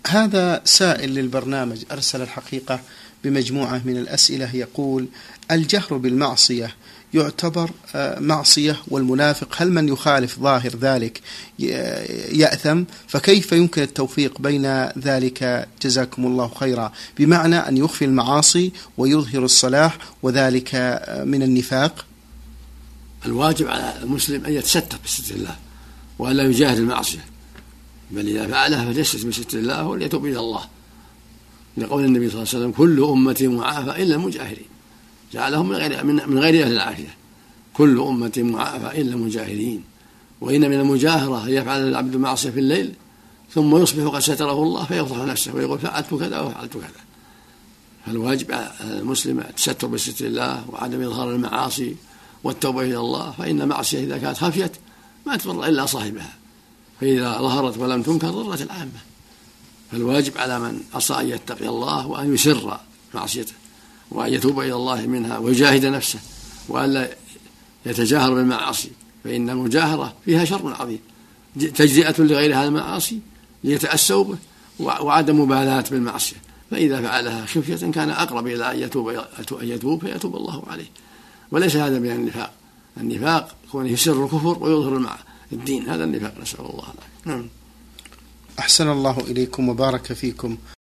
هذا سائل للبرنامج أرسل الحقيقة بمجموعة من الأسئلة، يقول: الجهر بالمعصية يعتبر معصية، والمنافق هل من يخالف ظاهر ذلك يأثم؟ فكيف يمكن التوفيق بين ذلك جزاكم الله خيرا، بمعنى أن يخفي المعاصي ويظهر الصلاح، وذلك من النفاق؟ الواجب على المسلم أن يتستر بستر الله وأن لا يجاهد المعصية، بل إذا فعلها فليستتر بستر الله وليتوب إلى الله، لقول النبي صلى الله عليه وسلم: كل أمتي معافى إلا المجاهرين، جعلهم من غير أهل العافية. كل أمتي معافى إلا المجاهرين. وإن من المجاهرة أن يفعل العبد المعصية في الليل ثم يصبح قد ستره الله فيفضح نفسه ويقول: فعلت كذا وفعلت كذا. فالواجب على المسلم التستر بستر الله وعدم إظهار المعاصي والتوبة إلى الله، فإن المعصية إذا كانت خفيت ما تضر إلا صاحبها، فإذا ظهرت ولم تنكر ضرت العامة. فالواجب على من عصى أن يتقي الله وأن يسر معصيته وأن يتوب إلى الله منها ويجاهد نفسه وأن لا يتجاهر بالمعاصي، فإن المجاهرة فيها شر عظيم، تجزئة لغير هذا المعاصي ليتأسوا به وعدم مبالاة بالمعصية، فإذا فعلها خفية كان أقرب إلى أن يتوب فيتوب الله عليه. وليس هذا من النفاق. النفاق كونه يسر الكفر ويظهر الدين، هذا النفاق، نسأل الله العافية. أحسن الله إليكم وبارك فيكم.